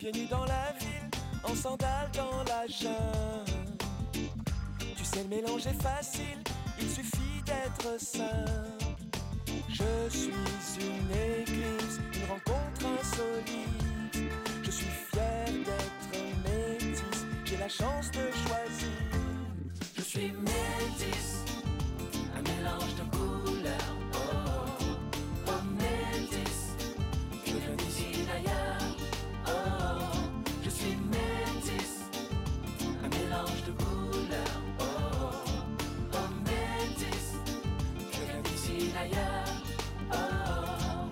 pieds nus dans la ville, en sandales dans la jungle. Tu sais, le mélange est facile, il suffit d'être simple. Je suis une éclipse, une rencontre insolite. Je suis fier d'être métisse, j'ai la chance de choisir. Je suis métisse, un mélange de couleurs. Oh, oh métisse, je viens d'ici d'ailleurs. Oh, je suis métisse, un mélange de couleurs. Oh, oh métisse, je viens d'ici d'ailleurs. Oh.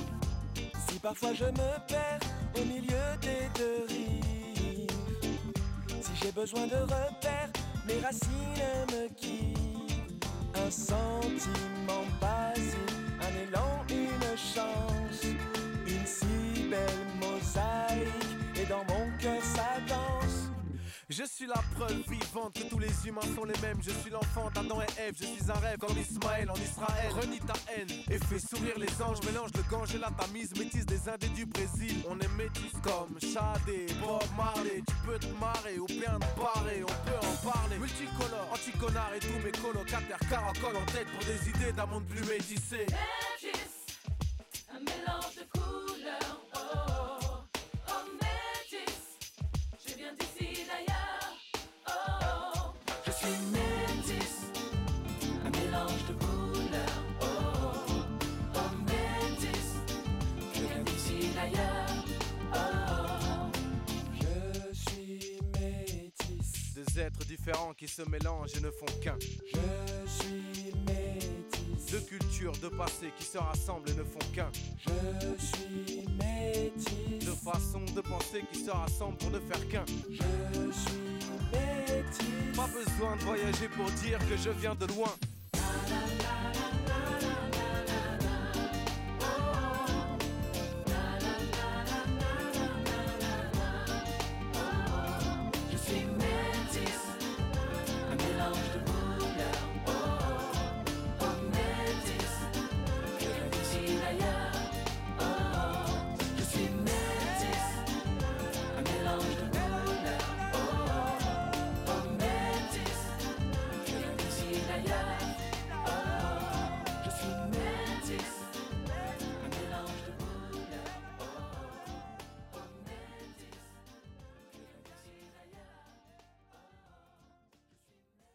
Si parfois je me perds au milieu des deux rives, si j'ai besoin de repères, mes racines me quittent. Un sentiment basique, un élan, une chance, une si belle mosaïque, et dans mon cœur ça danse. Je suis la preuve vivante que tous les humains sont les mêmes. Je suis l'enfant d'Adam et Ève, je suis un rêve comme Ismaël en Israël. Renie ta haine et fais sourire les anges. Mélange le gange et la Tamise, métisse des Indes et du Brésil. On est métis comme Shadé, Bob Marley. Tu peux te marrer ou bien te barrer, on peut en parler. Multicolore, anti-connard et tous mes colocataires caracolent en tête pour des idées d'un monde plus métissé. Métis, un mélange de couleurs. Oh, oh métis, je viens d'ici d'ailleurs. Oh, je suis métisse, un mélange de couleurs. Oh, oh métisse, je viens d'ici d'ailleurs. Oh, Je suis métisse, Deux êtres différents qui se mélangent et ne font qu'un. je suis métisse, Deux cultures, deux passés qui se rassemblent et ne font qu'un. je suis métisse, Deux façons de penser qui se rassemblent pour ne faire qu'un. je suis métisse. Pas besoin de voyager pour dire que je viens de loin. la la la.